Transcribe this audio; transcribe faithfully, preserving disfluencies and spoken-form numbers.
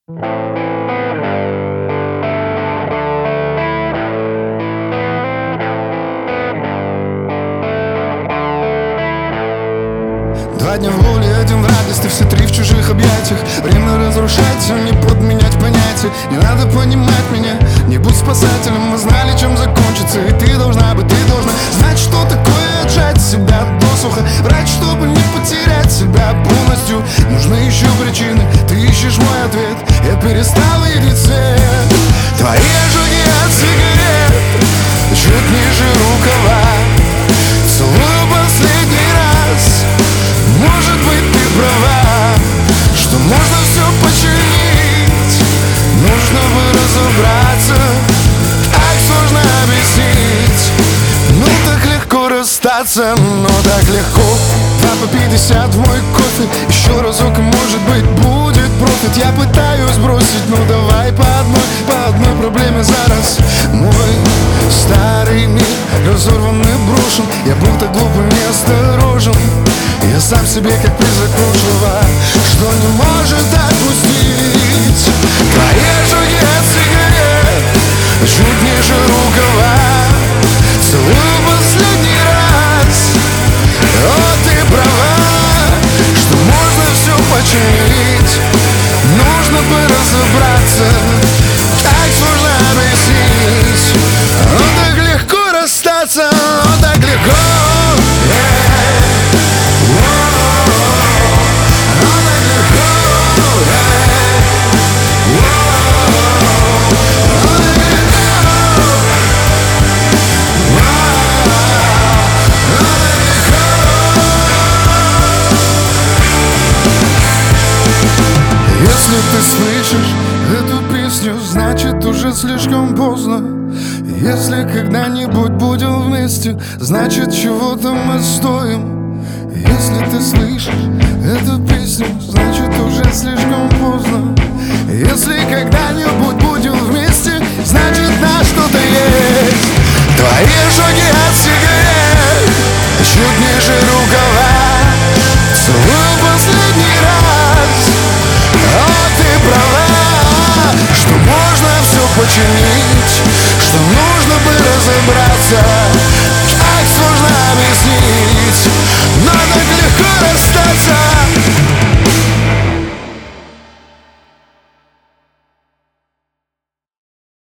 Два дня в воле, один в радости, все три в чужих объятиях. Время разрушать все, не подменять понятия. Не надо понимать меня, не будь спасателем. Мы знали, чем закончится, и ты должна быть, ты должна знать, что такое отжать себя досуха. Врать, чтобы не потерять себя полностью. Нужны еще причины, ты ищешь мой ответ. Я перестал видеть свет. Твои ожоги от сигарет чуть ниже рукава. Целую последний раз. Может быть, ты права, что можно все починить. Нужно бы разобраться, так сложно объяснить. Ну так легко расстаться, но так легко. Два по пятьдесят в мой кофе. Еще разок, и может быть будет профит. Я пытаюсь бросить, ну давай по одной, по одной проблеме за раз. Мой старый мир разорван и брошен. Я был так глуп и неосторожен. Я сам себе как призрак прошлого, что не может отпустить. Твои ожоги от сигарет чуть ниже рукава. Целую последний раз. О, ты права, что можно все починить. Нужно бы разобраться, так сложно объяснить. О, так легко расстаться, о, так легко. Если ты слышишь эту песню, значит уже слишком поздно. Если когда-нибудь будем вместе, значит чего-то мы стоим. Если ты слышишь эту песню, значит уже слишком поздно. Если когда-нибудь будем вместе, значит на что-то есть. Твои ожоги от сигарет чуть ниже рукава. Целую последний раз. О, ты права, что можно все починить, что нужно бы разобраться.